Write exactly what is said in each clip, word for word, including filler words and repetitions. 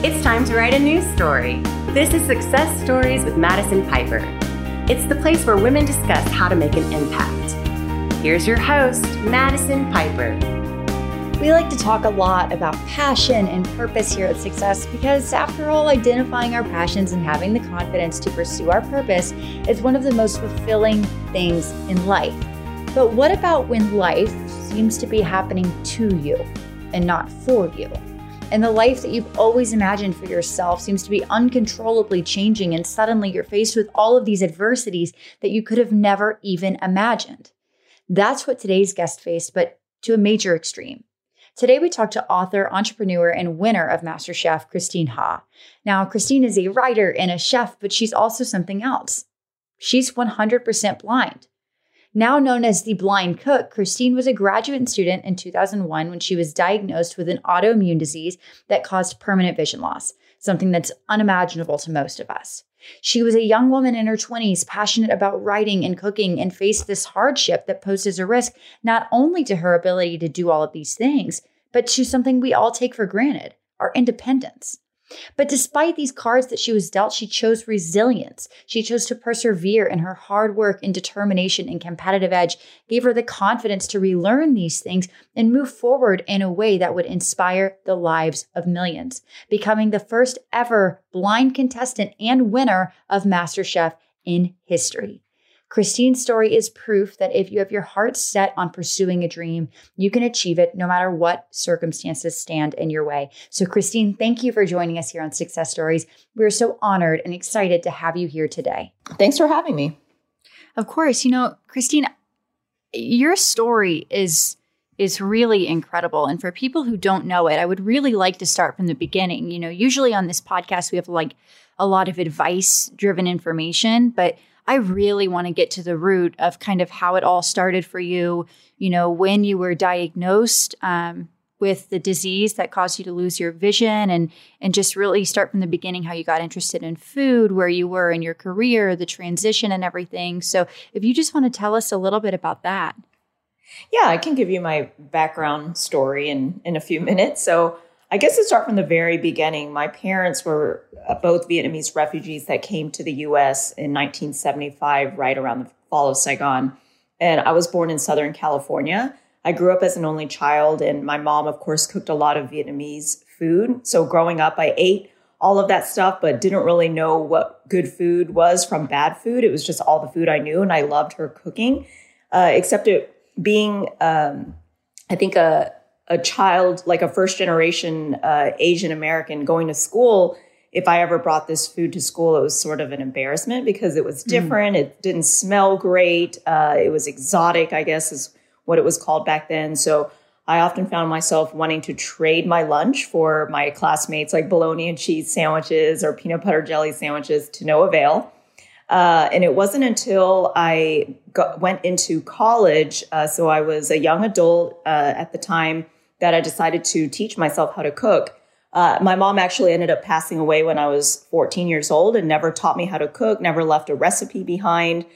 It's time to write a news story. This is Success Stories with Madison Piper. It's the place where women discuss how to make an impact. Here's your host, Madison Piper. We like to talk a lot about passion and purpose here at Success because, after all, identifying our passions and having the confidence to pursue our purpose is one of the most fulfilling things in life. But what about when life seems to be happening to you and not for you? And the life that you've always imagined for yourself seems to be uncontrollably changing, and suddenly you're faced with all of these adversities that you could have never even imagined. That's what today's guest faced, but to a major extreme. Today, we talk to author, entrepreneur, and winner of MasterChef, Christine Ha. Now, Christine is a writer and a chef, but she's also something else. She's one hundred percent blind. Now known as the blind cook, Christine was a graduate student in two thousand one when she was diagnosed with an autoimmune disease that caused permanent vision loss, something that's unimaginable to most of us. She was a young woman in her twenties, passionate about writing and cooking, and faced this hardship that poses a risk not only to her ability to do all of these things, but to something we all take for granted, our independence. But despite these cards that she was dealt, she chose resilience. She chose to persevere, and her hard work and determination and competitive edge gave her the confidence to relearn these things and move forward in a way that would inspire the lives of millions, becoming the first ever blind contestant and winner of MasterChef in history. Christine's story is proof that if you have your heart set on pursuing a dream, you can achieve it no matter what circumstances stand in your way. So Christine, thank you for joining us here on Success Stories. We're so honored and excited to have you here today. Thanks for having me. Of course. You know, Christine, your story is is really incredible. And for people who don't know it, I would really like to start from the beginning. You know, usually on this podcast, we have like a lot of advice-driven information, but I really want to get to the root of kind of how it all started for you, you know, when you were diagnosed um, with the disease that caused you to lose your vision, and and just really start from the beginning, how you got interested in food, where you were in your career, the transition and everything. So if you just want to tell us a little bit about that. Yeah, I can give you my background story in, in a few minutes. So I guess to start from the very beginning, my parents were both Vietnamese refugees that came to the U S in nineteen seventy-five, right around the fall of Saigon. And I was born in Southern California. I grew up as an only child, and my mom, of course, cooked a lot of Vietnamese food. So growing up, I ate all of that stuff, but didn't really know what good food was from bad food. It was just all the food I knew, and I loved her cooking, uh, except it being, um, I think, a a child, like a first generation uh, Asian American going to school. If I ever brought this food to school, it was sort of an embarrassment because it was different. Mm. It didn't smell great. Uh, it was exotic, I guess is what it was called back then. So I often found myself wanting to trade my lunch for my classmates, like bologna and cheese sandwiches or peanut butter jelly sandwiches, to no avail. Uh, and it wasn't until I got, went into college, uh, so I was a young adult uh, at the time, that I decided to teach myself how to cook. Uh, my mom actually ended up passing away when I was fourteen years old and never taught me how to cook, never left a recipe behind.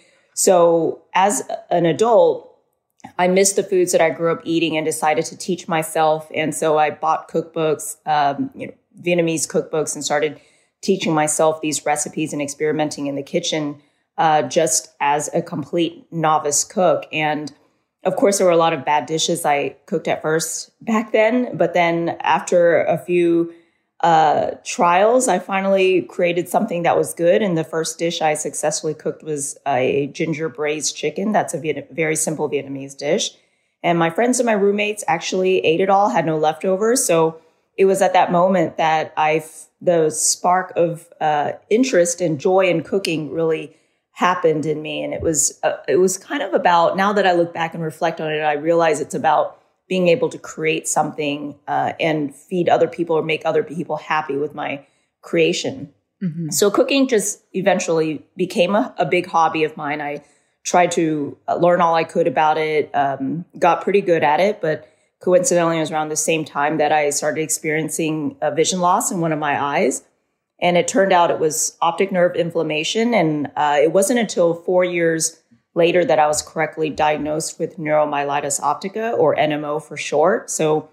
So as an adult, I missed the foods that I grew up eating and decided to teach myself. And so I bought cookbooks, um, you know, Vietnamese cookbooks, and started teaching myself these recipes and experimenting in the kitchen uh, just as a complete novice cook. And of course, there were a lot of bad dishes I cooked at first back then. But then after a few uh, trials, I finally created something that was good. And the first dish I successfully cooked was a ginger braised chicken. That's a Viet- very simple Vietnamese dish. And my friends and my roommates actually ate it all, had no leftovers. So it was at that moment that I, the spark of uh, interest and joy in cooking really happened in me. And it was, uh, it was kind of about, now that I look back and reflect on it, I realize it's about being able to create something uh, and feed other people or make other people happy with my creation. Mm-hmm. So cooking just eventually became a, a big hobby of mine. I tried to learn all I could about it, um, got pretty good at it, but coincidentally, it was around the same time that I started experiencing a vision loss in one of my eyes. And it turned out it was optic nerve inflammation. And uh, it wasn't until four years later that I was correctly diagnosed with neuromyelitis optica, or N M O for short. So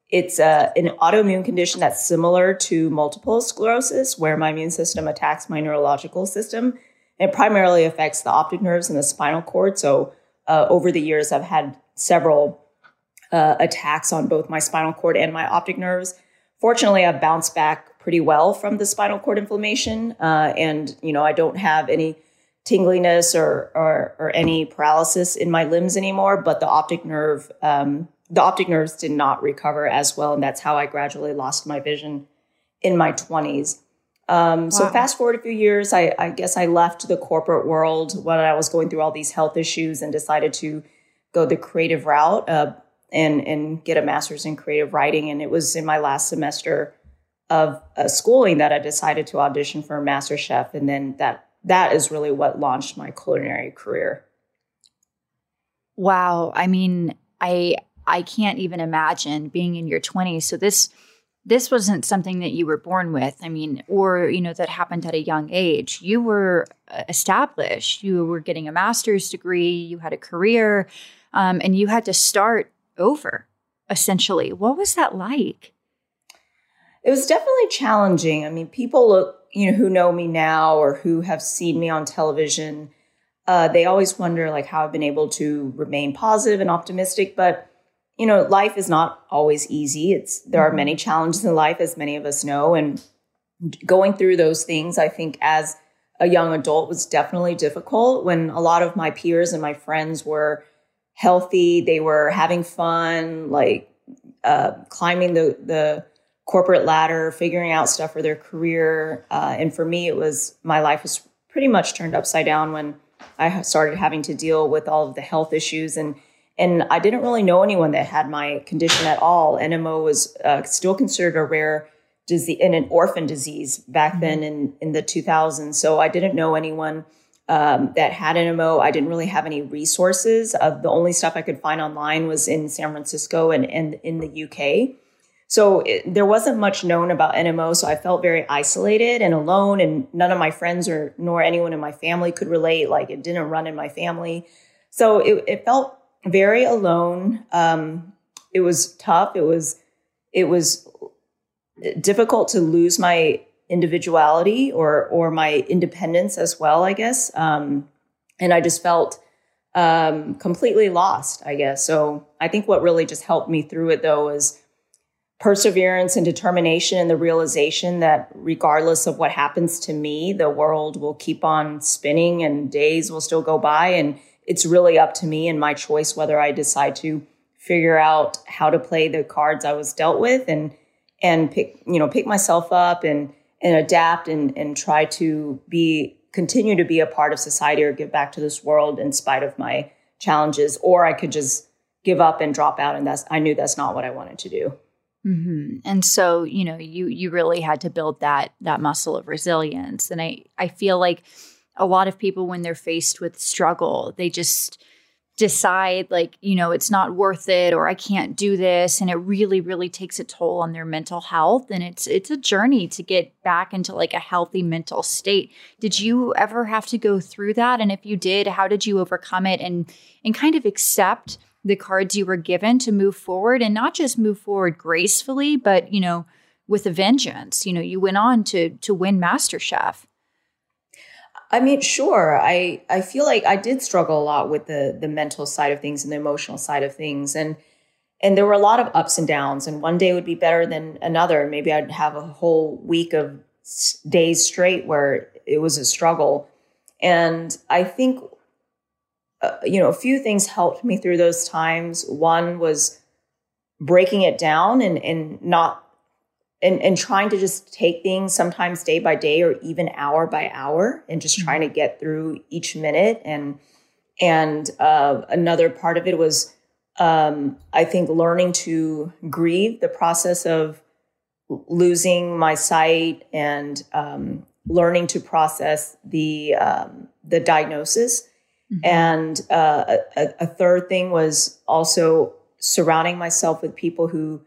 It's a, an autoimmune condition that's similar to multiple sclerosis, where my immune system attacks my neurological system. It primarily affects the optic nerves and the spinal cord. So uh, over the years, I've had several uh, attacks on both my spinal cord and my optic nerves. Fortunately, I've bounced back pretty well from the spinal cord inflammation. Uh, and, you know, I don't have any tingliness or, or, or any paralysis in my limbs anymore, but the optic nerve, um, the optic nerves did not recover as well. And that's how I gradually lost my vision in my twenties. Um, wow. So fast forward a few years, I, I guess I left the corporate world when I was going through all these health issues and decided to go the creative route, uh, and, and get a master's in creative writing. And it was in my last semester of uh, schooling that I decided to audition for a MasterChef. And then that, that is really what launched my culinary career. Wow. I mean, I, I can't even imagine being in your twenties. So this, this wasn't something that you were born with. I mean, or, you know, that happened at a young age. You were established. You were getting a master's degree. You had a career, um, and you had to start over, essentially. What was that like? It was definitely challenging. I mean, people look, you know, who know me now or who have seen me on television, uh, they always wonder like how I've been able to remain positive and optimistic. But you know, life is not always easy. It's there are many challenges in life, as many of us know. And going through those things, I think as a young adult was definitely difficult when a lot of my peers and my friends were healthy. They were having fun, like uh, climbing the, the corporate ladder, figuring out stuff for their career. Uh, and for me, it was my life was pretty much turned upside down when I started having to deal with all of the health issues. And And I didn't really know anyone that had my condition at all. N M O was uh, still considered a rare disease and an orphan disease back mm-hmm. then in, in the two thousands. So I didn't know anyone um, that had N M O. I didn't really have any resources. Uh, the only stuff I could find online was in San Francisco and, and in the U K. So it, there wasn't much known about N M O. So I felt very isolated and alone, and none of my friends or nor anyone in my family could relate. Like it didn't run in my family. So it, it felt very alone. Um, it was tough. It was, it was difficult to lose my individuality or, or my independence as well, I guess. Um, and I just felt, um, completely lost, I guess. So I think what really just helped me through it though was perseverance and determination and the realization that regardless of what happens to me, the world will keep on spinning and days will still go by. And it's really up to me and my choice whether I decide to figure out how to play the cards I was dealt with and and pick, you know, pick myself up and and adapt and and try to be continue to be a part of society or give back to this world in spite of my challenges. Or I could just give up and drop out, and that's I knew that's not what I wanted to do. Mm-hmm. And so, you know, you you really had to build that that muscle of resilience. And I I feel like a lot of people, when they're faced with struggle, they just decide like, you know, it's not worth it, or I can't do this. And it really, really takes a toll on their mental health. And it's, it's a journey to get back into like a healthy mental state. Did you ever have to go through that? And if you did, how did you overcome it and, and kind of accept the cards you were given to move forward, and not just move forward gracefully, but, you know, with a vengeance? You know, you went on to, to win MasterChef. I mean, sure. I, I feel like I did struggle a lot with the the mental side of things and the emotional side of things. And and there were a lot of ups and downs. And one day would be better than another. Maybe I'd have a whole week of days straight where it was a struggle. And I think, uh, you know, a few things helped me through those times. One was breaking it down and, and not And, and trying to just take things sometimes day by day or even hour by hour and just trying to get through each minute. And and uh, another part of it was, um, I think, learning to grieve the process of losing my sight and um, learning to process the um, the diagnosis. Mm-hmm. And uh, a, a third thing was also surrounding myself with people who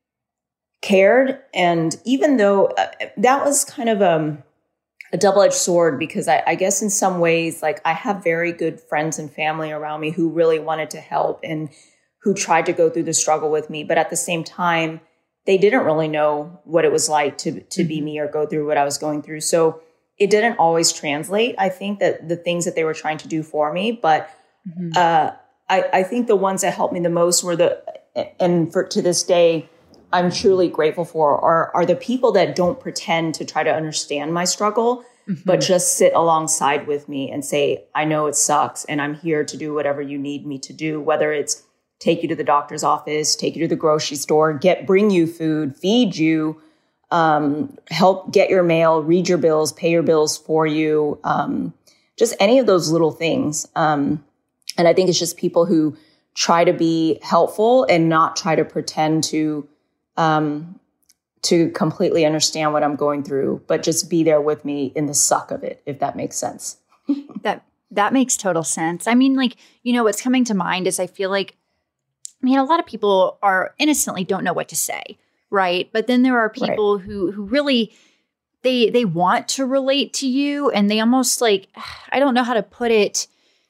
cared. And even though uh, that was kind of um, a double-edged sword, because I, I guess in some ways, like I have very good friends and family around me who really wanted to help and who tried to go through the struggle with me. But at the same time, they didn't really know what it was like to, to mm-hmm. be me or go through what I was going through. So it didn't always translate, I think, that the things that they were trying to do for me. But mm-hmm. uh, I, I think the ones that helped me the most were the, and for to this day, I'm truly grateful for, are, are the people that don't pretend to try to understand my struggle, mm-hmm. but just sit alongside with me and say, I know it sucks and I'm here to do whatever you need me to do, whether it's take you to the doctor's office, take you to the grocery store, get, bring you food, feed you, um, help get your mail, read your bills, pay your bills for you. Um, just any of those little things. Um, and I think it's just people who try to be helpful and not try to pretend to, um, to completely understand what I'm going through, but just be there with me in the suck of it, if that makes sense. that, that makes total sense. I mean, like, you know, what's coming to mind is I feel like, I mean, a lot of people are innocently don't know what to say, right? But then there are people right. who who really, they they want to relate to you and they almost like, I don't know how to put it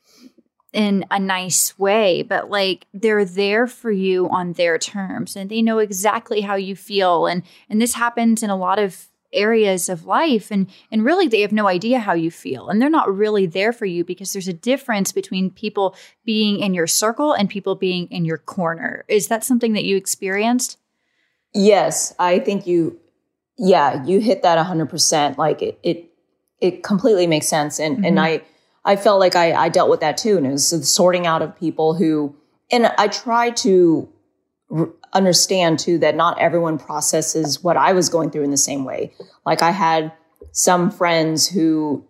in a nice way, but like they're there for you on their terms and they know exactly how you feel. And and this happens in a lot of areas of life and and really they have no idea how you feel and they're not really there for you because there's a difference between people being in your circle and people being in your corner. Is that something that you experienced? Yes, I think you yeah, you hit that one hundred percent. Like it it it completely makes sense and mm-hmm. and I I felt like I I dealt with that too, and it was the sorting out of people who, and I try to r- understand too that not everyone processes what I was going through in the same way. Like I had some friends who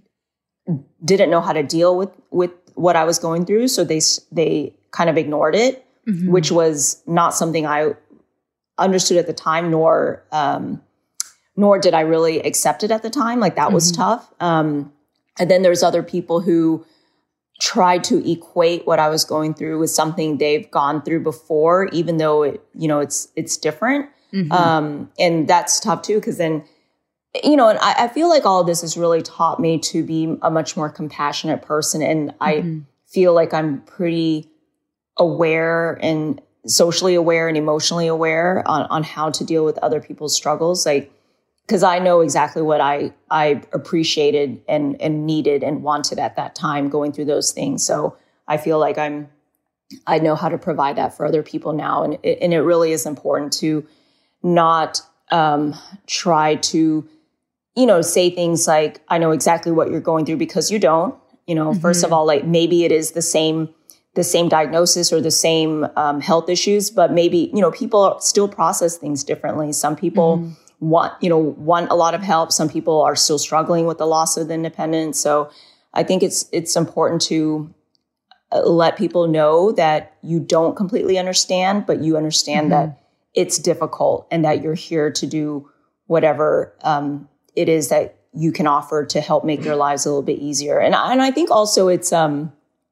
didn't know how to deal with, with what I was going through. So they, they kind of ignored it, mm-hmm. which was not something I understood at the time, nor, um, nor did I really accept it at the time. Like that mm-hmm. was tough. Um, and then there's other people who try to equate what I was going through with something they've gone through before, even though it, you know, it's, it's different. Mm-hmm. Um, and that's tough too. Cause then, you know, and I, I feel like all of this has really taught me to be a much more compassionate person. And mm-hmm. I feel like I'm pretty aware and socially aware and emotionally aware on, on how to deal with other people's struggles. Like, because I know exactly what I, I appreciated and, and needed and wanted at that time going through those things. So I feel like I'm, I know how to provide that for other people now. And it, and it really is important to not um, try to, you know, say things like, I know exactly what you're going through, because you don't. You know, mm-hmm. first of all, like maybe it is the same, the same diagnosis or the same um, health issues, but maybe, you know, people still process things differently. Some people mm-hmm. want, you know, want a lot of help. Some people are still struggling with the loss of the independence. So I think it's, it's important to let people know that you don't completely understand, but you understand mm-hmm. that it's difficult and that you're here to do whatever um, it is that you can offer to help make their lives a little bit easier. And, and I think also it's, um,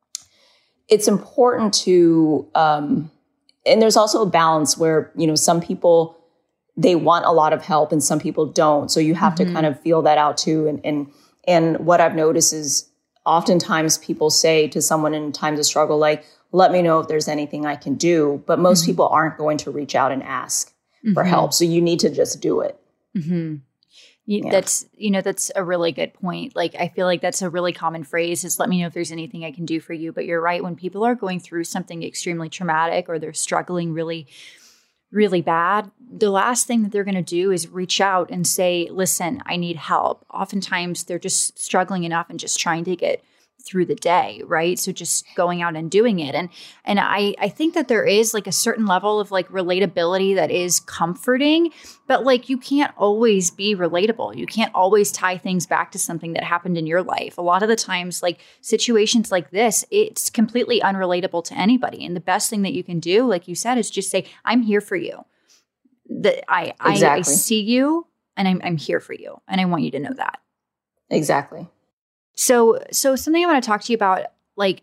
it's important to, um, and there's also a balance where, you know, some people, they want a lot of help and some people don't. So you have mm-hmm. to kind of feel that out too. And, and, and what I've noticed is oftentimes people say to someone in times of struggle, like, let me know if there's anything I can do. But most mm-hmm. people aren't going to reach out and ask mm-hmm. for help. So you need to just do it. Mm-hmm. You, yeah. That's, you know, that's a really good point. Like, I feel like that's a really common phrase is let me know if there's anything I can do for you. But you're right. When people are going through something extremely traumatic or they're struggling really, really bad, the last thing that they're going to do is reach out and say, listen, I need help. Oftentimes they're just struggling enough and just trying to get through the day, right? So just going out and doing it. And and I, I think that there is like a certain level of like relatability that is comforting, but like you can't always be relatable. You can't always tie things back to something that happened in your life. A lot of the times, like situations like this, it's completely unrelatable to anybody. And the best thing that you can do, like you said, is just say, I'm here for you. That I, exactly. I I see you and I'm I'm here for you. And I want you to know that. Exactly. So, so something I want to talk to you about, like,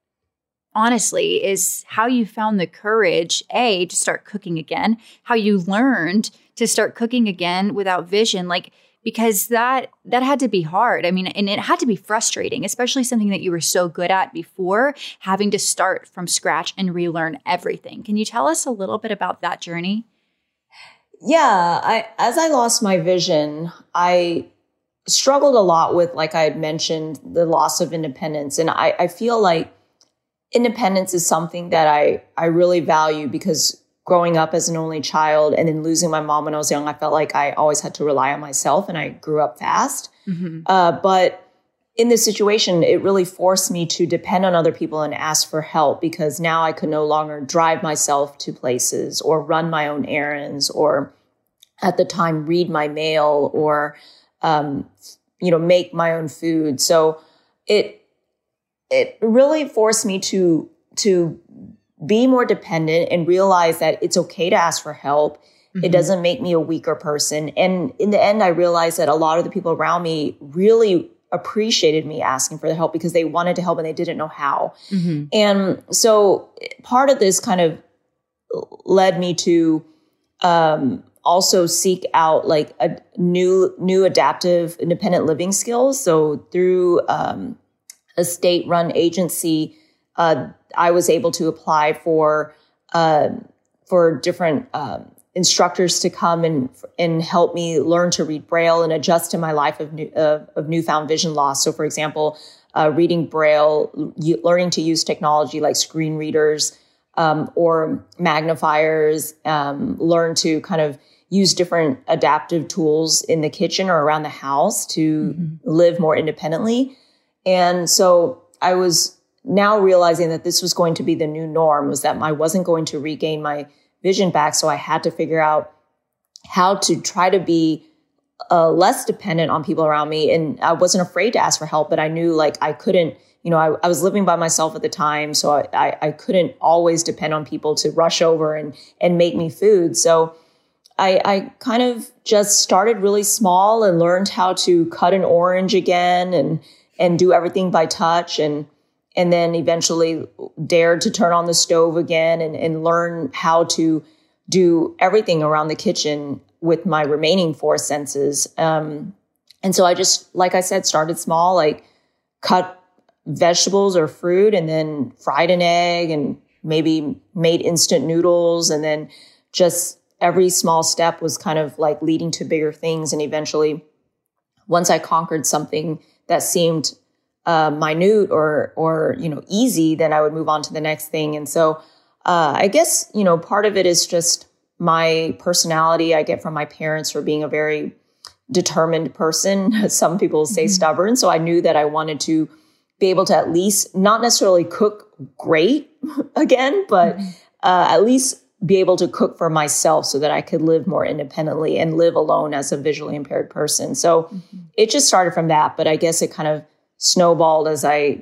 honestly, is how you found the courage, A, to start cooking again, how you learned to start cooking again without vision, like, because that, that had to be hard. I mean, and it had to be frustrating, especially something that you were so good at before, having to start from scratch and relearn everything. Can you tell us a little bit about that journey? Yeah, I as I lost my vision, I struggled a lot with, like I had mentioned, the loss of independence. And I, I feel like independence is something that I, I really value, because growing up as an only child and then losing my mom when I was young, I felt like I always had to rely on myself, and I grew up fast. Mm-hmm. Uh, but in this situation, it really forced me to depend on other people and ask for help, because now I could no longer drive myself to places or run my own errands, or at the time read my mail, or um, you know, make my own food. So it it really forced me to to be more dependent and realize that it's okay to ask for help. Mm-hmm. It doesn't make me a weaker person. And in the end, I realized that a lot of the people around me really appreciated me asking for the help, because they wanted to help and they didn't know how. Mm-hmm. And so part of this kind of led me to um, also seek out like a new, new adaptive independent living skills. So through um, a state-run agency, uh, I was able to apply for uh, for different um, instructors to come and and help me learn to read Braille and adjust to my life of new, uh, of newfound vision loss. So, for example, uh, reading Braille, u- learning to use technology like screen readers um, or magnifiers, um, learn to kind of use different adaptive tools in the kitchen or around the house to mm-hmm. live more independently. And so I was now realizing that this was going to be the new norm, was that I wasn't going to regain my vision back. So I had to figure out how to try to be uh, less dependent on people around me. And I wasn't afraid to ask for help, but I knew like I couldn't, you know, I, I was living by myself at the time. So I, I, I couldn't always depend on people to rush over and, and make me food. So I, I kind of just started really small and learned how to cut an orange again and, and do everything by touch. And And then eventually dared to turn on the stove again and, and learn how to do everything around the kitchen with my remaining four senses. Um, and so I just, like I said, started small, like cut vegetables or fruit and then fried an egg and maybe made instant noodles. And then just every small step was kind of like leading to bigger things. And eventually, once I conquered something that seemed Uh, minute or, or, you know, easy, then I would move on to the next thing. And so, uh, I guess, you know, part of it is just my personality I get from my parents for being a very determined person. Some people say mm-hmm. stubborn. So I knew that I wanted to be able to at least not necessarily cook great again, but, mm-hmm. uh, at least be able to cook for myself so that I could live more independently and live alone as a visually impaired person. So mm-hmm. it just started from that, but I guess it kind of snowballed as I,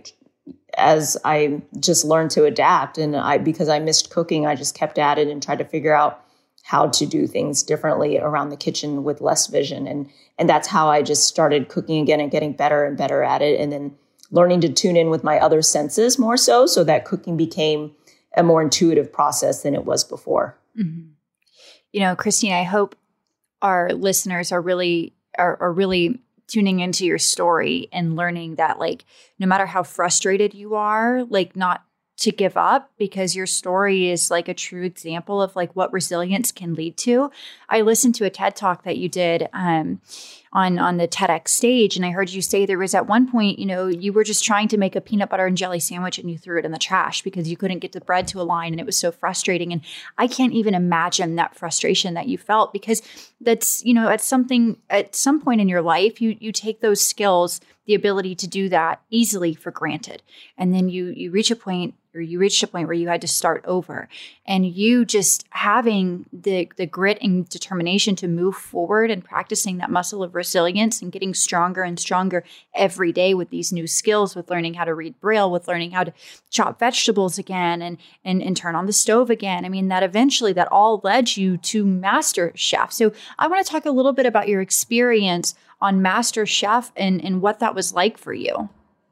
as I just learned to adapt. And I, because I missed cooking, I just kept at it and tried to figure out how to do things differently around the kitchen with less vision. And, and that's how I just started cooking again and getting better and better at it. And then learning to tune in with my other senses more so, so that cooking became a more intuitive process than it was before. Mm-hmm. You know, Christine, I hope our listeners are really, are, are really tuning into your story and learning that, like, no matter how frustrated you are, like, not to give up, because your story is like a true example of like what resilience can lead to. I listened to a TED Talk that you did um, on, on the TEDx stage. And I heard you say there was at one point, you know, you were just trying to make a peanut butter and jelly sandwich and you threw it in the trash because you couldn't get the bread to align and it was so frustrating. And I can't even imagine that frustration that you felt, because that's, you know, at something, at some point in your life, you, you take those skills, the ability to do that easily for granted. And then you, you reach a point or you reached a point where you had to start over, and you just having the, the grit and determination to move forward and practicing that muscle of resilience and getting stronger and stronger every day with these new skills, with learning how to read Braille, with learning how to chop vegetables again and, and, and turn on the stove again. I mean, that eventually that all led you to Master Chef. So I want to talk a little bit about your experience on Master Chef and, and what that was like for you.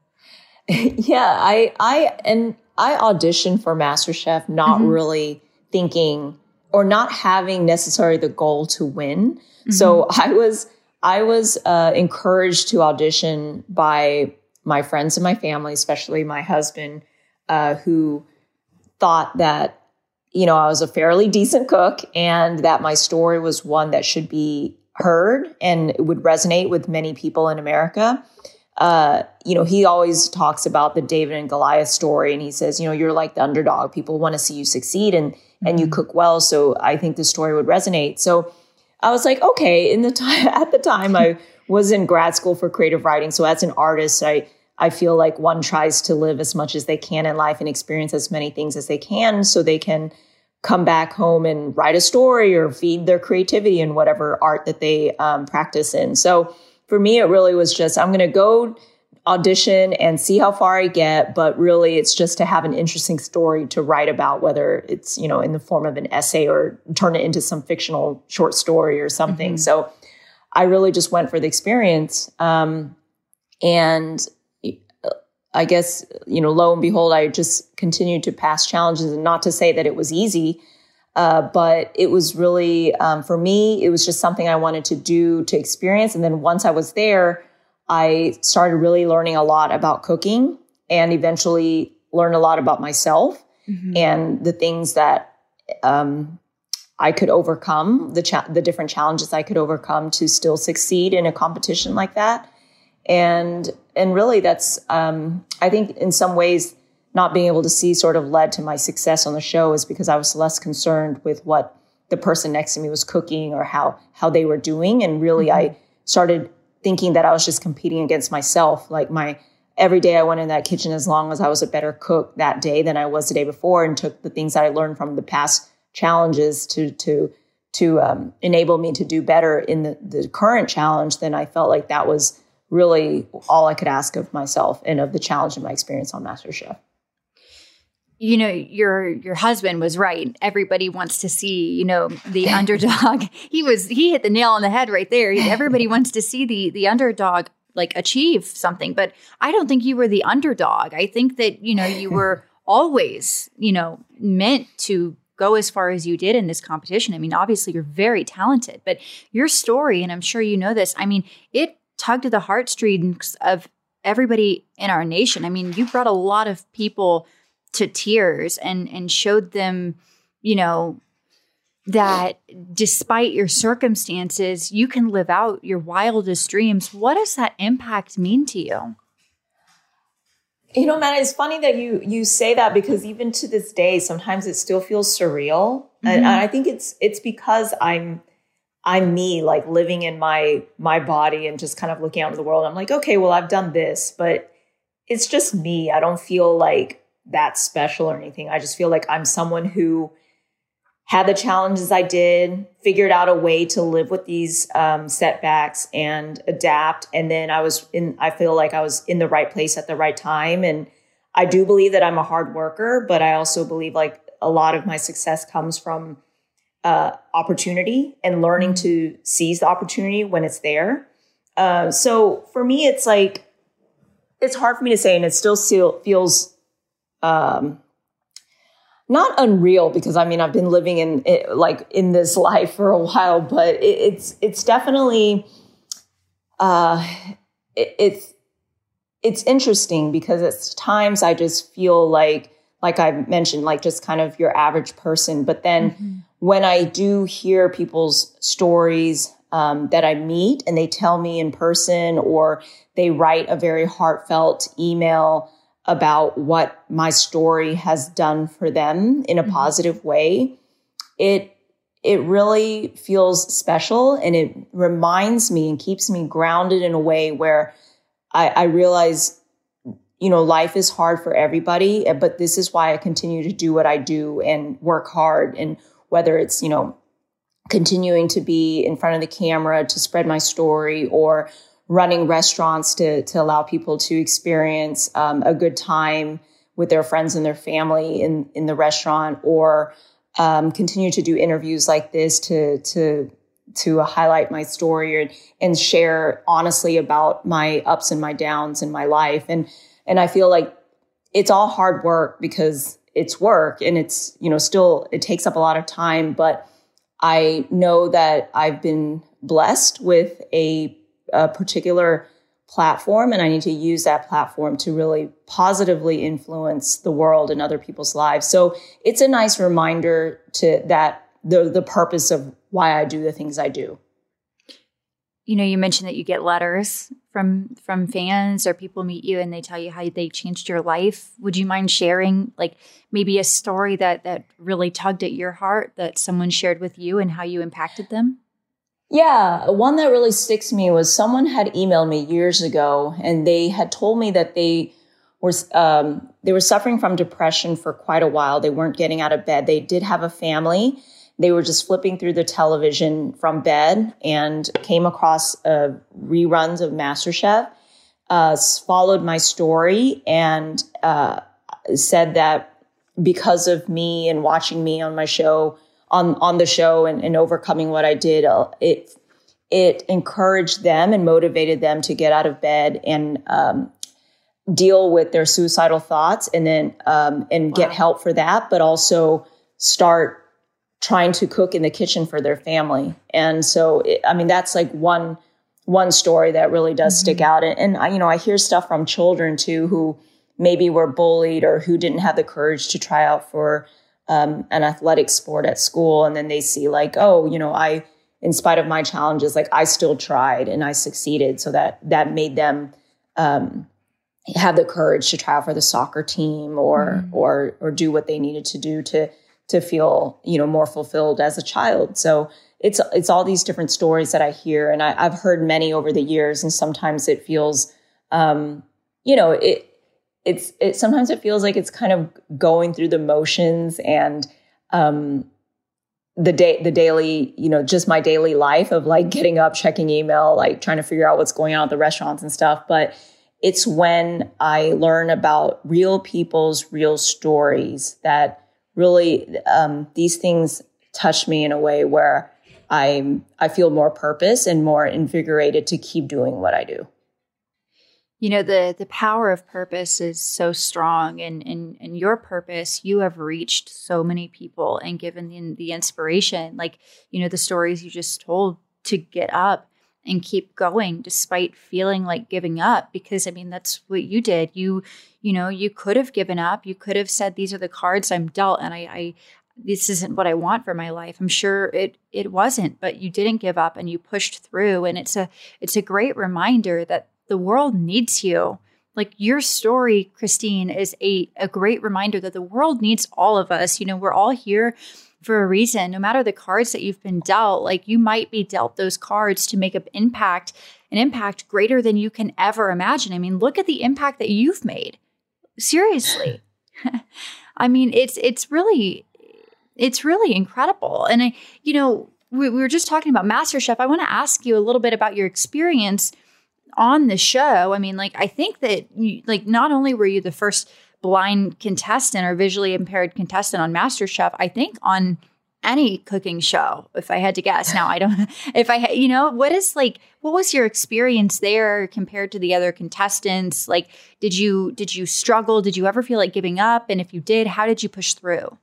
Yeah, I, I, and I auditioned for Master Chef not mm-hmm. really thinking or not having necessarily the goal to win. Mm-hmm. So I was, I was uh, encouraged to audition by my friends and my family, especially my husband, uh, who thought that you know, I was a fairly decent cook and that my story was one that should be heard and it would resonate with many people in America. Uh, you know, he always talks about the David and Goliath story, and he says, you know, you're like the underdog. People want to see you succeed, and mm-hmm. and you cook well. So I think the story would resonate. So I was like, okay. In the time at the time, I was in grad school for creative writing. So as an artist, I I feel like one tries to live as much as they can in life and experience as many things as they can, so they can come back home and write a story or feed their creativity in whatever art that they um, practice in. So for me, it really was just, I'm going to go audition and see how far I get. But really, it's just to have an interesting story to write about, whether it's, you know, in the form of an essay or turn it into some fictional short story or something. Mm-hmm. So I really just went for the experience. Um, and I guess, you know, lo and behold, I just continued to pass challenges, and not to say that it was easy. Uh, but it was really, um, for me, it was just something I wanted to do to experience. And then once I was there, I started really learning a lot about cooking, and eventually learned a lot about myself mm-hmm. and the things that um, I could overcome, the cha- the different challenges I could overcome to still succeed in a competition like that. And and really that's, um, I think in some ways, not being able to see sort of led to my success on the show, is because I was less concerned with what the person next to me was cooking or how, how they were doing. And really, mm-hmm. I started thinking that I was just competing against myself. Like my, every day I went in that kitchen, as long as I was a better cook that day than I was the day before, and took the things that I learned from the past challenges to, to, to um, enable me to do better in the, the current challenge, then I felt like that was really all I could ask of myself and of the challenge of my experience on MasterChef. You know, your your husband was right. Everybody wants to see, you know, the underdog. He was he hit the nail on the head right there. Everybody wants to see the the underdog like achieve something. But I don't think you were the underdog. I think that, you know, you were always, you know, meant to go as far as you did in this competition. I mean, obviously you're very talented, but your story, and I'm sure you know this, I mean, it tugged at the heartstrings of everybody in our nation. I mean, you brought a lot of people to tears and, and showed them, you know, that despite your circumstances, you can live out your wildest dreams. What does that impact mean to you? You know, Matt, it's funny that you you say that, because even to this day, sometimes it still feels surreal. Mm-hmm. And, and I think it's it's because I'm I'm me, like living in my my body and just kind of looking out into the world. I'm like, okay, well, I've done this, but it's just me. I don't feel like that special or anything. I just feel like I'm someone who had the challenges I did, figured out a way to live with these um, setbacks and adapt. And then I was in, I feel like I was in the right place at the right time. And I do believe that I'm a hard worker, but I also believe like a lot of my success comes from uh, opportunity and learning to seize the opportunity when it's there. Uh, so for me, it's like, it's hard for me to say, and it still feels Um, not unreal, because I mean, I've been living in it, like in this life for a while, but it, it's, it's definitely, uh, it, it's, it's interesting, because at times I just feel like, like I mentioned, like just kind of your average person. But then mm-hmm. when I do hear people's stories, um, that I meet and they tell me in person, or they write a very heartfelt email about what my story has done for them in a mm-hmm. positive way, it it really feels special, and it reminds me and keeps me grounded in a way where I, I realize, you know, life is hard for everybody, but this is why I continue to do what I do and work hard. And whether it's, you know, continuing to be in front of the camera to spread my story, or running restaurants to to allow people to experience um, a good time with their friends and their family in, in the restaurant, or um, continue to do interviews like this to to to highlight my story and, and share honestly about my ups and my downs in my life. And and I feel like it's all hard work, because it's work, and it's, you know, still, it takes up a lot of time. But I know that I've been blessed with a a particular platform, and I need to use that platform to really positively influence the world and other people's lives. So it's a nice reminder to that the the purpose of why I do the things I do. You know, you mentioned that you get letters from from fans or people meet you and they tell you how they changed your life. Would you mind sharing like maybe a story that that really tugged at your heart that someone shared with you and how you impacted them? Yeah, one that really sticks to me was someone had emailed me years ago and they had told me that they were um, they were suffering from depression for quite a while. They weren't getting out of bed. They did have a family. They were just flipping through the television from bed and came across uh, reruns of MasterChef, uh, followed my story and uh, said that because of me and watching me on my show, on, on the show and, and overcoming what I did, uh, it it encouraged them and motivated them to get out of bed and um, deal with their suicidal thoughts and then um, and wow. get help for that, but also start trying to cook in the kitchen for their family. And so, it, I mean, that's like one, one story that really does mm-hmm. stick out. And, and I, you know, I hear stuff from children too, who maybe were bullied or who didn't have the courage to try out for um, an athletic sport at school. And then they see like, oh, you know, I, in spite of my challenges, like I still tried and I succeeded. So that, that made them um, have the courage to try out for the soccer team or, mm-hmm. or, or do what they needed to do to, to feel, you know, more fulfilled as a child. So it's, it's all these different stories that I hear. And I, I've heard many over the years. And sometimes it feels, um, you know, it, it's, it, sometimes it feels like it's kind of going through the motions and, um, the day, the daily, you know, just my daily life of like getting up, checking email, like trying to figure out what's going on at the restaurants and stuff. But it's when I learn about real people's real stories that really, um, these things touch me in a way where I'm, I feel more purpose and more invigorated to keep doing what I do. You know, the the power of purpose is so strong, and and and your purpose, you have reached so many people and given the, the inspiration, like, you know, the stories you just told, to get up and keep going despite feeling like giving up. Because I mean, that's what you did. You, you know, you could have given up. You could have said, these are the cards I'm dealt, and I, I, this isn't what I want for my life. I'm sure it, it wasn't, but you didn't give up and you pushed through. And it's a, it's a great reminder that the world needs you. Like your story, Christine, is a, a great reminder that the world needs all of us. You know, we're all here for a reason. No matter the cards that you've been dealt, like you might be dealt those cards to make an impact, an impact greater than you can ever imagine. I mean, look at the impact that you've made. Seriously. I mean, it's, it's really, it's really incredible. And I, you know, we, we were just talking about MasterChef. I want to ask you a little bit about your experience on the show. I mean, like, I think that you, like, not only were you the first blind contestant or visually impaired contestant on MasterChef, I think on any cooking show, if I had to guess. Now, I don't, if I, you know, what is like, what was your experience there compared to the other contestants? Like, did you, did you struggle? Did you ever feel like giving up? And if you did, how did you push through?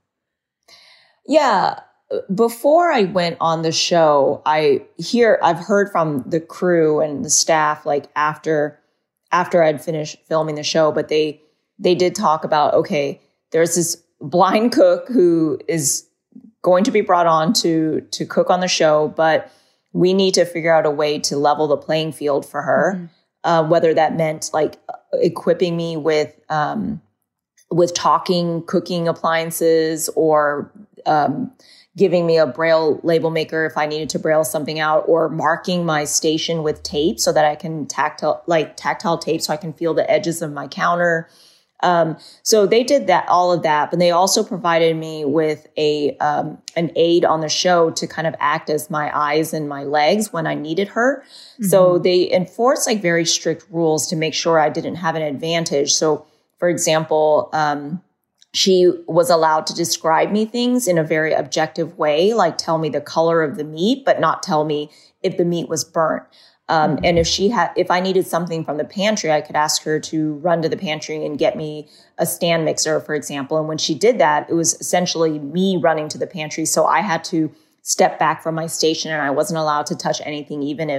Yeah. Before I went on the show, I hear, I've heard from the crew and the staff, like after, after I'd finished filming the show, but they, they did talk about, okay, there's this blind cook who is going to be brought on to, to cook on the show, but we need to figure out a way to level the playing field for her. Mm-hmm. Uh, whether that meant like equipping me with, um, with talking, cooking appliances or, um, giving me a Braille label maker if I needed to Braille something out, or marking my station with tape so that I can tactile, like tactile tape so I can feel the edges of my counter. Um, so they did that, all of that, but they also provided me with a, um, an aide on the show to kind of act as my eyes and my legs when I needed her. Mm-hmm. So they enforced like very strict rules to make sure I didn't have an advantage. So for example, um, she was allowed to describe me things in a very objective way, like tell me the color of the meat, but not tell me if the meat was burnt. Um, and if she had, if I needed something from the pantry, I could ask her to run to the pantry and get me a stand mixer, for example. And when she did that, it was essentially me running to the pantry. So I had to step back from my station and I wasn't allowed to touch anything, even if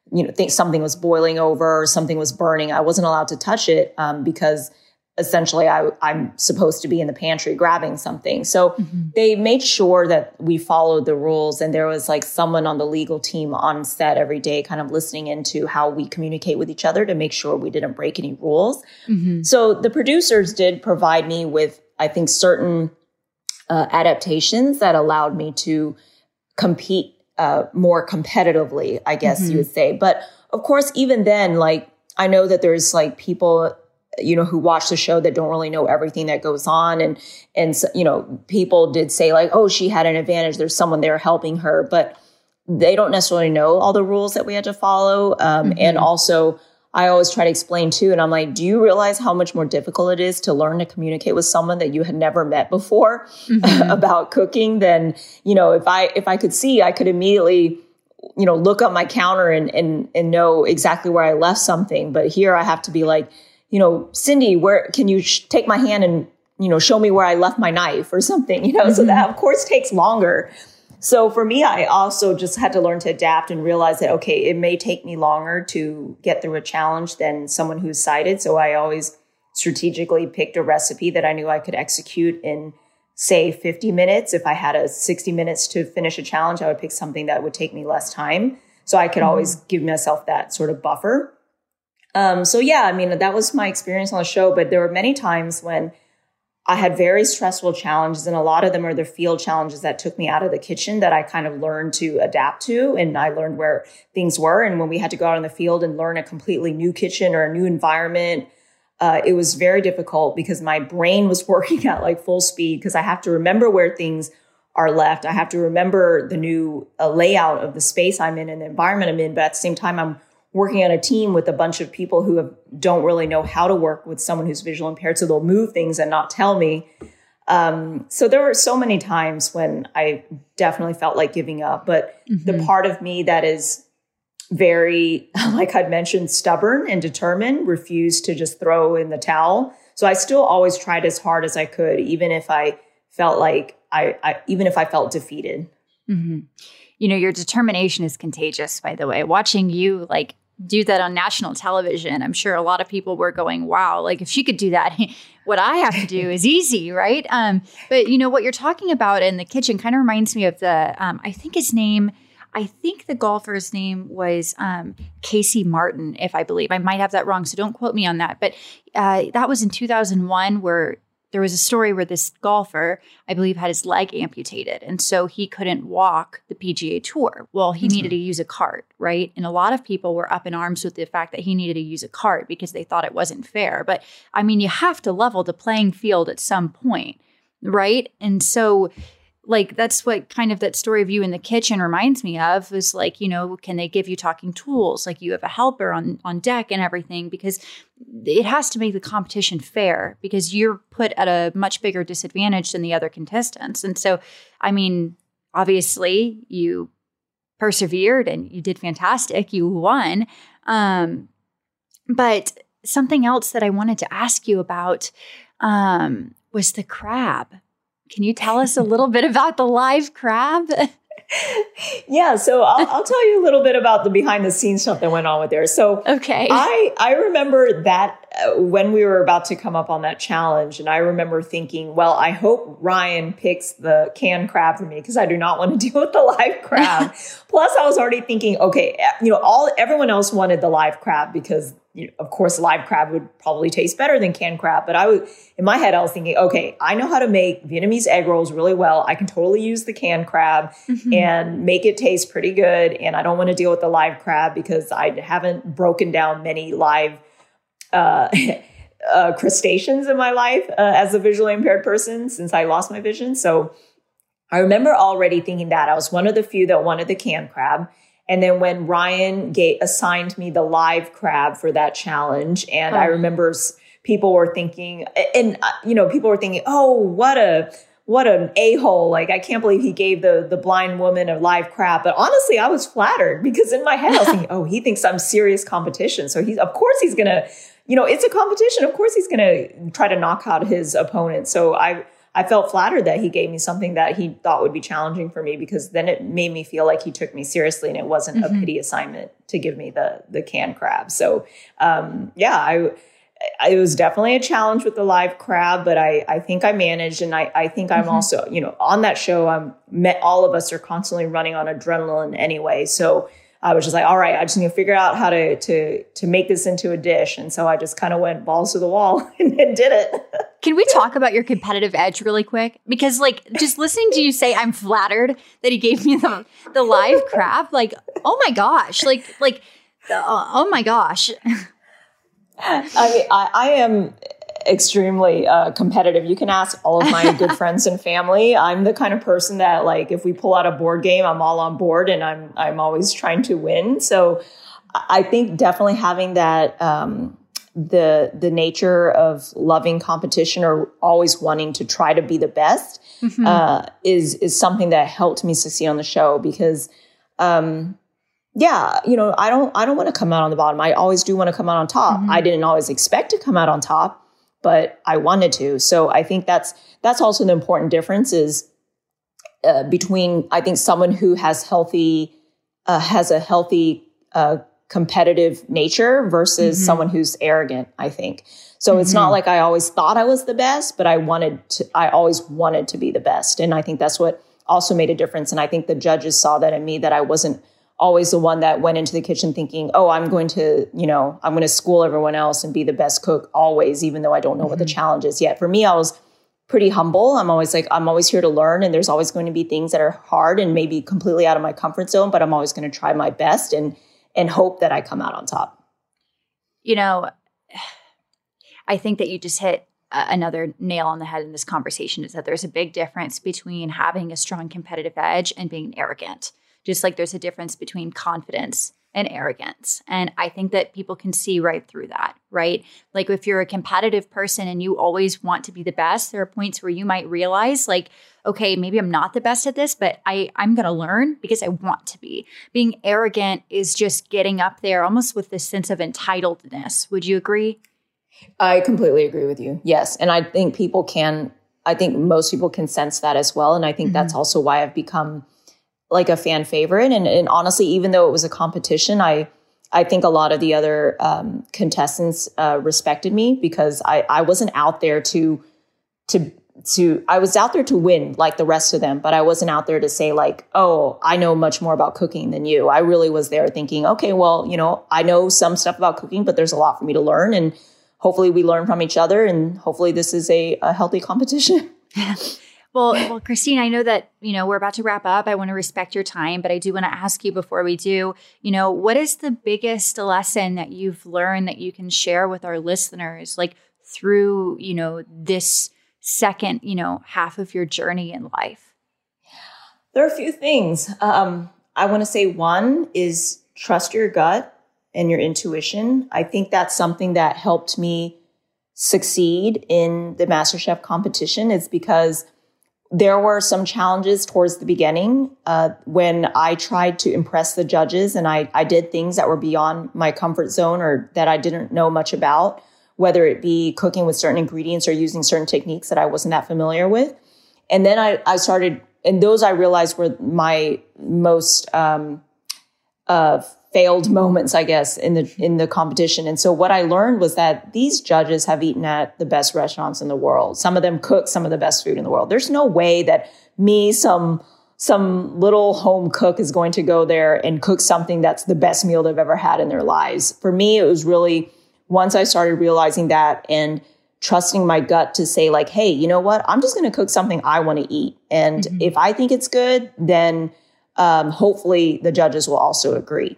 you know, think something was boiling over or something was burning, I wasn't allowed to touch it um, because essentially I, I'm supposed to be in the pantry grabbing something. So mm-hmm. they made sure that we followed the rules, and there was like someone on the legal team on set every day kind of listening into how we communicate with each other to make sure we didn't break any rules. Mm-hmm. So the producers did provide me with, I think, certain uh, adaptations that allowed me to compete uh, more competitively, I guess mm-hmm. you would say. But of course, even then, like, I know that there's like people, you know, who watch the show that don't really know everything that goes on. And, and, you know, people did say like, oh, she had an advantage. There's someone there helping her, but they don't necessarily know all the rules that we had to follow. Um, mm-hmm. And also I always try to explain too. And I'm like, do you realize how much more difficult it is to learn to communicate with someone that you had never met before mm-hmm. about cooking than, you know, if I, if I could see, I could immediately, you know, look up my counter and, and, and know exactly where I left something. But here I have to be like, you know, Cindy, where can you sh- take my hand and, you know, show me where I left my knife or something, you know, mm-hmm. so that of course takes longer. So for me, I also just had to learn to adapt and realize that, okay, it may take me longer to get through a challenge than someone who's sighted. So I always strategically picked a recipe that I knew I could execute in, say, fifty minutes. If I had a sixty minutes to finish a challenge, I would pick something that would take me less time. So I could mm-hmm. always give myself that sort of buffer. Um, so yeah, I mean, that was my experience on the show, but there were many times when I had very stressful challenges, and a lot of them are the field challenges that took me out of the kitchen that I kind of learned to adapt to. And I learned where things were. And when we had to go out in the field and learn a completely new kitchen or a new environment, uh, it was very difficult because my brain was working at like full speed because I have to remember where things are left. I have to remember the new uh, layout of the space I'm in and the environment I'm in. But at the same time, I'm working on a team with a bunch of people who have, don't really know how to work with someone who's visually impaired. So they'll move things and not tell me. Um, so there were so many times when I definitely felt like giving up. But mm-hmm. the part of me that is very, like I'd mentioned, stubborn and determined, refused to just throw in the towel. So I still always tried as hard as I could, even if I felt like I, I even if I felt defeated. Mm-hmm. You know, your determination is contagious, by the way. Watching you like do that on national television, I'm sure a lot of people were going, wow, like if she could do that, what I have to do is easy, right? Um, but you know, what you're talking about in the kitchen kind of reminds me of the, um, I think his name, I think the golfer's name was um, Casey Martin, if I believe. I might have that wrong, so don't quote me on that. But uh, that was in two thousand one where there was a story where this golfer, I believe, had his leg amputated. And so he couldn't walk the P G A Tour. Well, he mm-hmm. needed to use a cart, right? And a lot of people were up in arms with the fact that he needed to use a cart because they thought it wasn't fair. But I mean, you have to level the playing field at some point, right? And so like, that's what kind of that story of you in the kitchen reminds me of is like, you know, can they give you talking tools? Like you have a helper on, on deck and everything, because it has to make the competition fair because you're put at a much bigger disadvantage than the other contestants. And so, I mean, obviously you persevered and you did fantastic. You won. Um, but something else that I wanted to ask you about um, was the crab. Can you tell us a little bit about the live crab? Yeah, so I'll, I'll tell you a little bit about the behind the scenes stuff that went on with there. So okay. I, I remember that uh, when we were about to come up on that challenge, and I remember thinking, well, I hope Ryan picks the canned crab for me because I do not want to deal with the live crab. Plus, I was already thinking, okay, you know, all everyone else wanted the live crab because, you know, of course, live crab would probably taste better than canned crab. But I was in my head, I was thinking, okay, I know how to make Vietnamese egg rolls really well. I can totally use the canned crab mm-hmm. and make it taste pretty good. And I don't want to deal with the live crab because I haven't broken down many live uh, uh, crustaceans in my life uh, as a visually impaired person since I lost my vision. So I remember already thinking that I was one of the few that wanted the canned crab. And then when Ryan gave, assigned me the live crab for that challenge, and oh. I remember people were thinking, and uh, you know, people were thinking, oh, what a what an a-hole! Like I can't believe he gave the the blind woman a live crab. But honestly, I was flattered because in my head I was thinking, oh, he thinks I'm serious competition, so he's of course he's gonna, you know, it's a competition. Of course he's gonna try to knock out his opponent. So I I felt flattered that he gave me something that he thought would be challenging for me, because then it made me feel like he took me seriously and it wasn't mm-hmm. a pity assignment to give me the the canned crab. So um, yeah, I, I it was definitely a challenge with the live crab, but I I think I managed, and I I think I'm mm-hmm. also, you know, on that show, I'm met all of us are constantly running on adrenaline anyway, so. I was just like, all right, I just need to figure out how to to to make this into a dish. And so I just kind of went balls to the wall and, and did it. Can we talk about your competitive edge really quick? Because like just listening to you say, I'm flattered that he gave me the, the live crab. Like, oh my gosh, like, like, uh, oh my gosh. I mean, I, I am extremely uh, competitive. You can ask all of my good friends and family. I'm the kind of person that, like, if we pull out a board game, I'm all on board, and I'm I'm always trying to win. So I think definitely having that um, the the nature of loving competition or always wanting to try to be the best mm-hmm. uh, is is something that helped me succeed on the show, because. Um, Yeah, you know, I don't I don't want to come out on the bottom. I always do want to come out on top. Mm-hmm. I didn't always expect to come out on top, but I wanted to. So I think that's that's also the important difference is uh, between, I think, someone who has healthy uh, has a healthy uh, competitive nature versus mm-hmm. someone who's arrogant, I think. So mm-hmm. it's not like I always thought I was the best, but I wanted to, I always wanted to be the best. And I think that's what also made a difference. And I think the judges saw that in me, that I wasn't always the one that went into the kitchen thinking, oh, I'm going to, you know, I'm going to school everyone else and be the best cook always, even though I don't know mm-hmm. what the challenge is yet. For me, I was pretty humble. I'm always like, I'm always here to learn. And there's always going to be things that are hard and maybe completely out of my comfort zone, but I'm always going to try my best and, and hope that I come out on top. You know, I think that you just hit uh, another nail on the head in this conversation, is that there's a big difference between having a strong competitive edge and being arrogant. Just like there's a difference between confidence and arrogance. And I think that people can see right through that, right? Like if you're a competitive person and you always want to be the best, there are points where you might realize like, okay, maybe I'm not the best at this, but I, I'm going to learn because I want to be. Being arrogant is just getting up there almost with this sense of entitledness. Would you agree? I completely agree with you. Yes. And I think people can, I think most people can sense that as well. And I think mm-hmm. that's also why I've become like a fan favorite. And, and honestly, even though it was a competition, I, I think a lot of the other um, contestants uh, respected me because I, I wasn't out there to, to, to, I was out there to win like the rest of them, but I wasn't out there to say like, oh, I know much more about cooking than you. I really was there thinking, okay, well, you know, I know some stuff about cooking, but there's a lot for me to learn, and hopefully we learn from each other, and hopefully this is a, a healthy competition. Well, well, Christine, I know that, you know, we're about to wrap up. I want to respect your time, but I do want to ask you before we do, you know, what is the biggest lesson that you've learned that you can share with our listeners, like through, you know, this second, you know, half of your journey in life? There are a few things. Um, I want to say one is trust your gut and your intuition. I think that's something that helped me succeed in the MasterChef competition, is because there were some challenges towards the beginning uh, when I tried to impress the judges, and I, I did things that were beyond my comfort zone or that I didn't know much about, whether it be cooking with certain ingredients or using certain techniques that I wasn't that familiar with. And then I, I started, and those I realized were my most um, uh, failed moments, I guess, in the in the competition. And so what I learned was that these judges have eaten at the best restaurants in the world. Some of them cook some of the best food in the world. There's no way that me, some some little home cook, is going to go there and cook something that's the best meal they've ever had in their lives. For me, it was really, once I started realizing that and trusting my gut to say like, hey, you know what? I'm just going to cook something I want to eat. And mm-hmm. if I think it's good, then um, hopefully the judges will also agree.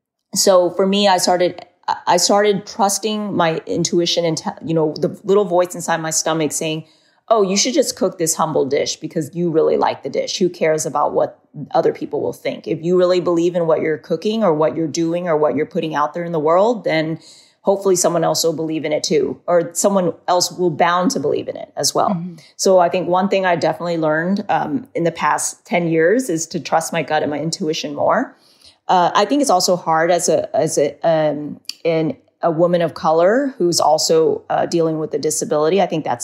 So for me, I started, I started trusting my intuition and, you know, the little voice inside my stomach saying, oh, you should just cook this humble dish because you really like the dish. Who cares about what other people will think? If you really believe in what you're cooking or what you're doing or what you're putting out there in the world, then hopefully someone else will believe in it too, or someone else will bound to believe in it as well. Mm-hmm. So I think one thing I definitely learned um, in the past ten years is to trust my gut and my intuition more. Uh, I think it's also hard as a as a um, in a woman of color who's also uh, dealing with a disability. I think that's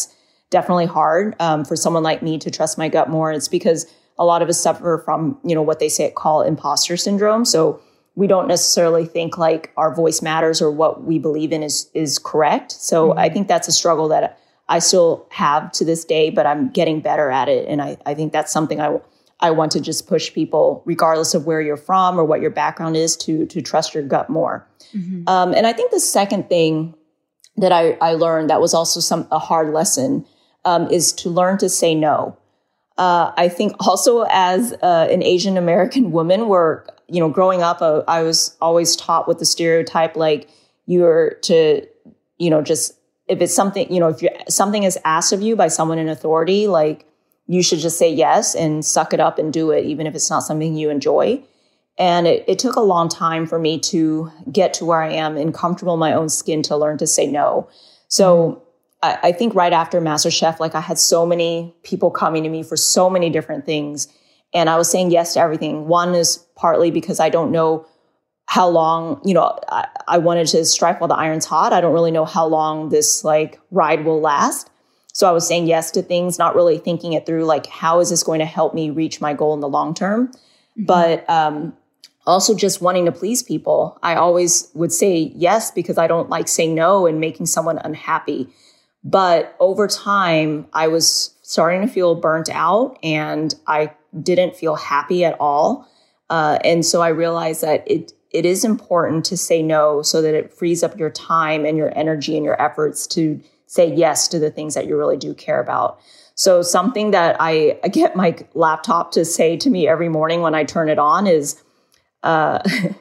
definitely hard um, for someone like me to trust my gut more. It's because a lot of us suffer from, you know, what they say call imposter syndrome. So we don't necessarily think like our voice matters or what we believe in is is correct. So mm-hmm. I think that's a struggle that I still have to this day, but I'm getting better at it. And I, I think that's something I, I want to just push people, regardless of where you're from or what your background is, to, to trust your gut more. Mm-hmm. Um, and I think the second thing that I, I learned that was also some a hard lesson um, is to learn to say no. Uh, I think also as uh, an Asian American woman, where, you know, growing up, uh, I was always taught with the stereotype, like you're to, you know, just, if it's something, you know, if you something is asked of you by someone in authority, like you should just say yes and suck it up and do it, even if it's not something you enjoy. And it, it took a long time for me to get to where I am and comfortable in my own skin to learn to say no. So I, I think right after MasterChef, like I had so many people coming to me for so many different things. And I was saying yes to everything. One is partly because I don't know how long, you know, I, I wanted to strike while the iron's hot. I don't really know how long this like ride will last. So I was saying yes to things, not really thinking it through, like, how is this going to help me reach my goal in the long term? Mm-hmm. But um, also just wanting to please people. I always would say yes because I don't like saying no and making someone unhappy. But over time, I was starting to feel burnt out and I didn't feel happy at all. Uh, and so I realized that it it is important to say no so that it frees up your time and your energy and your efforts to say yes to the things that you really do care about. So something that I, I get my laptop to say to me every morning when I turn it on is, uh,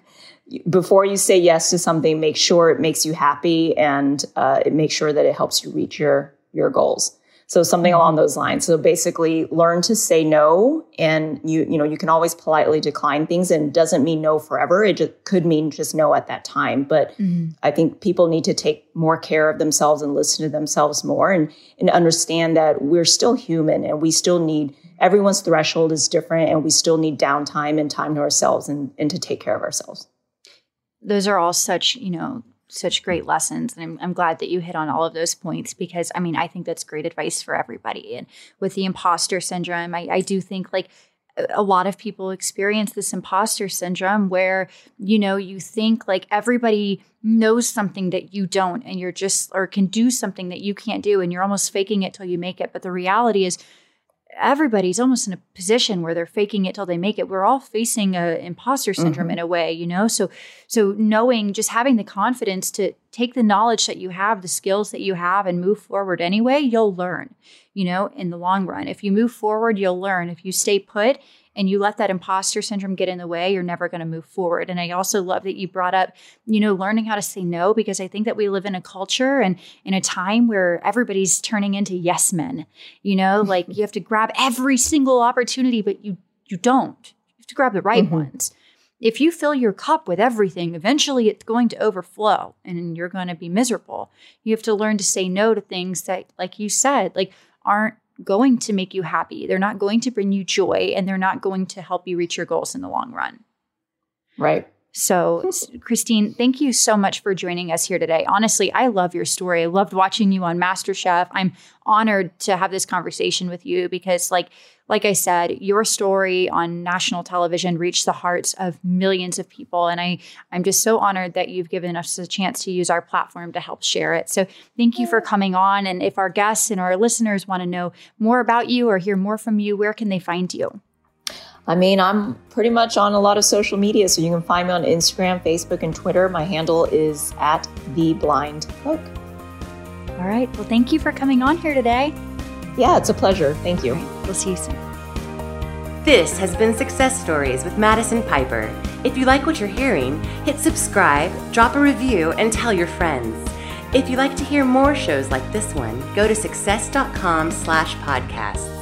before you say yes to something, make sure it makes you happy and uh, it makes sure that it helps you reach your your goals. So something along those lines. So basically learn to say no, and you, you know, you can always politely decline things, and it doesn't mean no forever. It just could mean just no at that time. But mm-hmm. I think people need to take more care of themselves and listen to themselves more, and, and understand that we're still human and we still need, everyone's threshold is different, and we still need downtime and time to ourselves and, and to take care of ourselves. Those are all such, you know, such great lessons. And I'm, I'm glad that you hit on all of those points because, I mean, I think that's great advice for everybody. And with the imposter syndrome, I, I do think like a lot of people experience this imposter syndrome where, you know, you think like everybody knows something that you don't, and you're just, or can do something that you can't do, and you're almost faking it till you make it. But the reality is everybody's almost in a position where they're faking it till they make it. We're all facing a imposter syndrome mm-hmm. in a way, you know? So, so knowing, just having the confidence to take the knowledge that you have, the skills that you have, and move forward anyway, you'll learn, you know, in the long run. If you move forward, you'll learn. If you stay put and you let that imposter syndrome get in the way, you're never going to move forward. And I also love that you brought up, you know, learning how to say no, because I think that we live in a culture and in a time where everybody's turning into yes men, you know, like you have to grab every single opportunity, but you, you don't. You have to grab the right mm-hmm. ones. If you fill your cup with everything, eventually it's going to overflow and you're going to be miserable. You have to learn to say no to things that, like you said, like aren't going to make you happy. They're not going to bring you joy, and they're not going to help you reach your goals in the long run. Right. So, Christine, thank you so much for joining us here today. Honestly, I love your story. I loved watching you on MasterChef. I'm honored to have this conversation with you because, like, like I said, your story on national television reached the hearts of millions of people. And I, I'm just so honored that you've given us a chance to use our platform to help share it. So thank you for coming on. And if our guests and our listeners want to know more about you or hear more from you, where can they find you? I mean, I'm pretty much on a lot of social media, so you can find me on Instagram, Facebook, and Twitter. My handle is at The Blind Cook. All right. Well, thank you for coming on here today. Yeah, it's a pleasure. Thank you. All right, we'll see you soon. This has been Success Stories with Madison Piper. If you like what you're hearing, hit subscribe, drop a review, and tell your friends. If you'd like to hear more shows like this one, go to success dot com slash podcast.